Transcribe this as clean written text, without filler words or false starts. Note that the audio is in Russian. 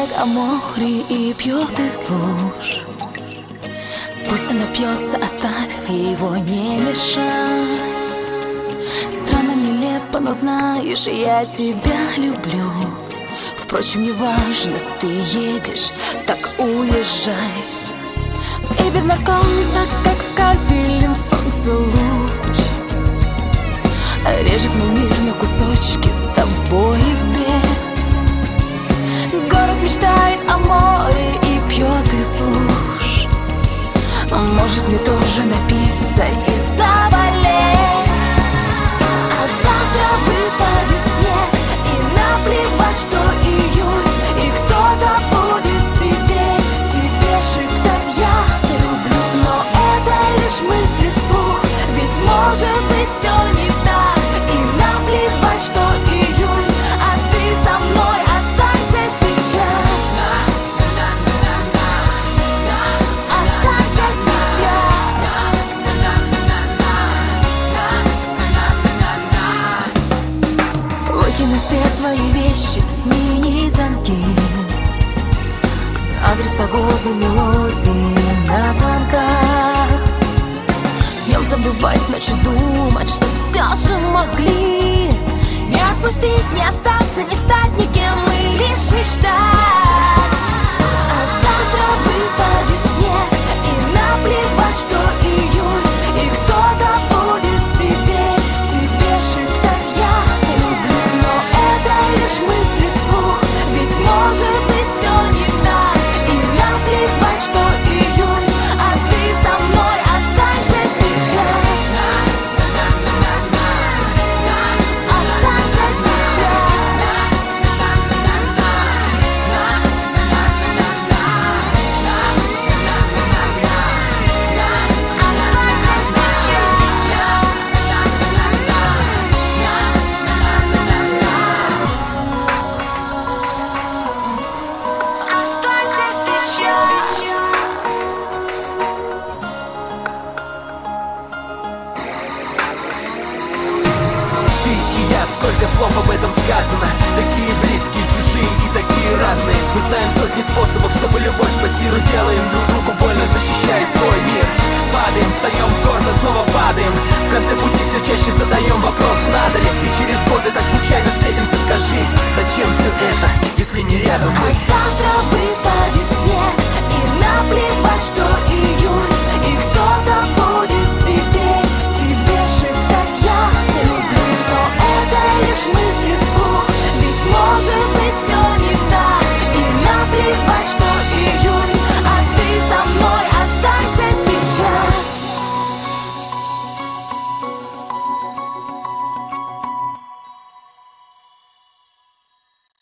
мечтает о море и пьет из луж. Пусть она пьется, оставь его, не мешай. Странно, нелепо, но знаешь, я тебя люблю. Впрочем, не важно, ты едешь, так уезжай. И без наркоза, как скальпелем солнце луч, режет мой мир на кусочки с тобой и без. Город мечтает о море и пьет из луж. Может мне тоже напиться и заболеть. А завтра выпадет снег, и наплевать, что июль. И кто-то будет тебе шептать «я люблю». Но это лишь мысли вслух, ведь может быть все не так. И наплевать, что июль, а ты со мной останься сейчас. Останься сейчас. Выкину все твои вещи, смени замки. Адрес, погоды, мелодии на звонках. Днем забывать, ночью думать, что все же могли не отпустить, не остаться, не стать никем, мы лишь мечтать. А завтра выпадет снег, и наплевать, что июль. И кто-то будет тебе шептать «я люблю». Но это лишь мысли вслух, ведь может быть все не так. И наплевать, что июль, а ты со мной останься сейчас. Останься сейчас. Ты и я, сколько слов об этом сказано. Такие близкие, чужие и такие разные. Мы знаем сотни способов, чтобы любовь спасти, но делаем друг другу больно, защищая свой мир. Падаем, встаем гордо, снова падаем. В конце пути все чаще задаем вопрос, надо ли. И через годы так случайно встретимся, скажи, зачем все это, если не рядом мы? А завтра выпадет снег, и наплевать, что